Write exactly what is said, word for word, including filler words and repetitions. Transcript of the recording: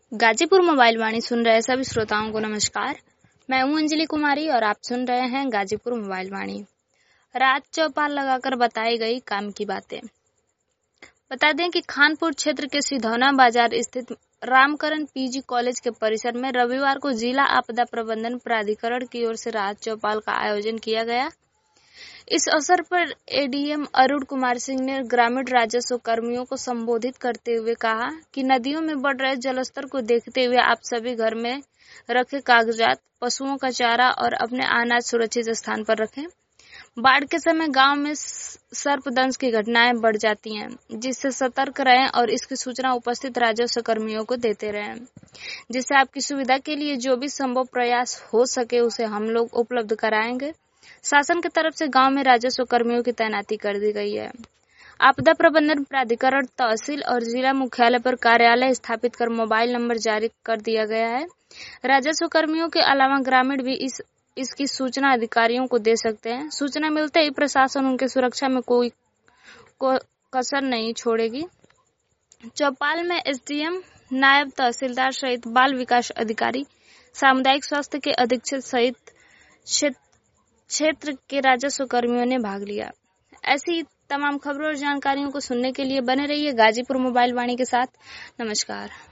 Ghazipur mobile वाणी सुन रहे सभी श्रोताओं को नमस्कार। मैं हूं अंजलि कुमारी और आप सुन रहे हैं गाजीपुर मोबाइल वाणी। राज चौपाल लगाकर बताई गई काम की बातें। बता दें कि खानपुर क्षेत्र के सिधौना बाजार स्थित रामकरण पीजी कॉलेज के परिसर में रविवार को जिला आपदा प्रबंधन प्राधिकरण की ओर से राज चौपाल का आयोजन किया गया। इस अवसर पर एडीएम अरुण कुमार सिंह ने ग्रामीण राजस्व कर्मियों को संबोधित करते हुए कहा कि नदियों में बढ़ रहे जलस्तर को देखते हुए आप सभी घर में रखे कागजात, पशुओं का चारा और अपने अनाज सुरक्षित स्थान पर रखें। बाढ़ के समय गांव में सर्पदंश की घटनाएं बढ़ जाती हैं, जिससे सतर्क रहें और इसकी सूचना उपस्थित राजस्व कर्मियों को देते रहें, जिससे आपकी सुविधा के लिए जो भी संभव प्रयास हो सके उसे हम लोग उपलब्ध कराएंगे। शासन की तरफ से गांव में राजस्व कर्मियों की तैनाती कर दी गई है। आपदा प्रबंधन प्राधिकरण तहसील और जिला मुख्यालय पर कार्यालय स्थापित कर मोबाइल नंबर जारी कर दिया गया है। राजस्व कर्मियों के अलावा ग्रामीण भी इस इसकी सूचना अधिकारियों को दे सकते हैं। सूचना मिलते ही प्रशासन उनके सुरक्षा में कोई को कसर नहीं छोड़ेगी। चौपाल में एसडीएम, नायब तहसीलदार सहित बाल विकास अधिकारी, सामुदायिक स्वास्थ्य के अधीक्षक सहित क्षेत्र के राजस्व कर्मियों ने भाग लिया। ऐसी तमाम खबरों और जानकारियों को सुनने के लिए बने रहिए गाजीपुर मोबाइल वाणी के साथ। नमस्कार।